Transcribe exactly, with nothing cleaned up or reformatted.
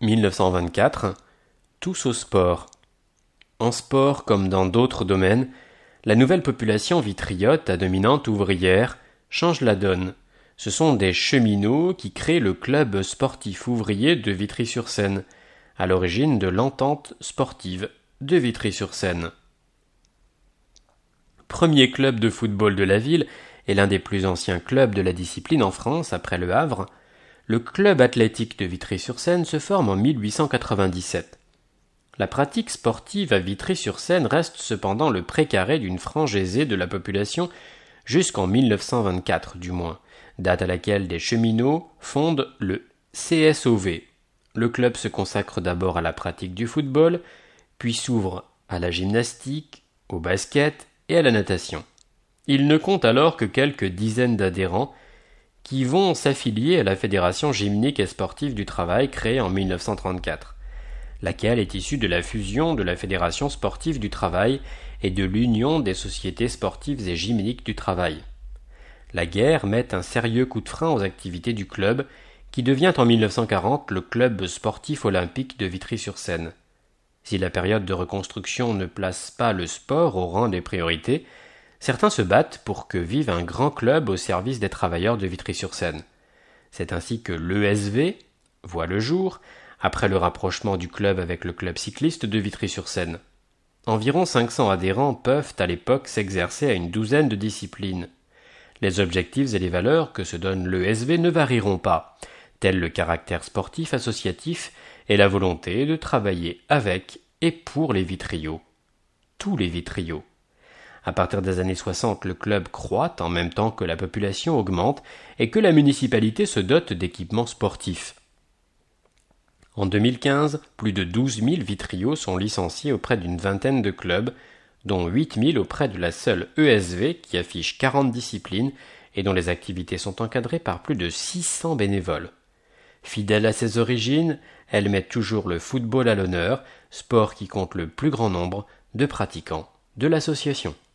mille neuf cent vingt-quatre, tous au sport. En sport comme dans d'autres domaines, la nouvelle population vitriote à dominante ouvrière change la donne. Ce sont des cheminots qui créent le club sportif ouvrier de Vitry-sur-Seine, à l'origine de l'Entente sportive de Vitry-sur-Seine. Premier club de football de la ville et l'un des plus anciens clubs de la discipline en France après le Havre, le club athlétique de Vitry-sur-Seine se forme en mille huit cent quatre-vingt-dix-sept. La pratique sportive à Vitry-sur-Seine reste cependant le précaré d'une frange aisée de la population jusqu'en mille neuf cent vingt-quatre du moins, date à laquelle des cheminots fondent le C S O V. Le club se consacre d'abord à la pratique du football, puis s'ouvre à la gymnastique, au basket et à la natation. Il ne compte alors que quelques dizaines d'adhérents qui vont s'affilier à la Fédération gymnique et sportive du travail créée en mille neuf cent trente-quatre, laquelle est issue de la fusion de la Fédération sportive du travail et de l'Union des sociétés sportives et gymniques du travail. La guerre met un sérieux coup de frein aux activités du club, qui devient en mille neuf cent quarante le club sportif olympique de Vitry-sur-Seine. Si la période de reconstruction ne place pas le sport au rang des priorités, certains se battent pour que vive un grand club au service des travailleurs de Vitry-sur-Seine. C'est ainsi que l'E S V voit le jour, après le rapprochement du club avec le club cycliste de Vitry-sur-Seine. Environ cinq cents adhérents peuvent à l'époque s'exercer à une douzaine de disciplines. Les objectifs et les valeurs que se donne l'E S V ne varieront pas, tels le caractère sportif associatif et la volonté de travailler avec et pour les vitriots. Tous les vitriots. À partir des années soixante, le club croît en même temps que la population augmente et que la municipalité se dote d'équipements sportifs. En deux mille quinze, plus de douze mille vitriots sont licenciés auprès d'une vingtaine de clubs, dont huit mille auprès de la seule E S V qui affiche quarante disciplines et dont les activités sont encadrées par plus de six cents bénévoles. Fidèle à ses origines, elle met toujours le football à l'honneur, sport qui compte le plus grand nombre de pratiquants de l'association.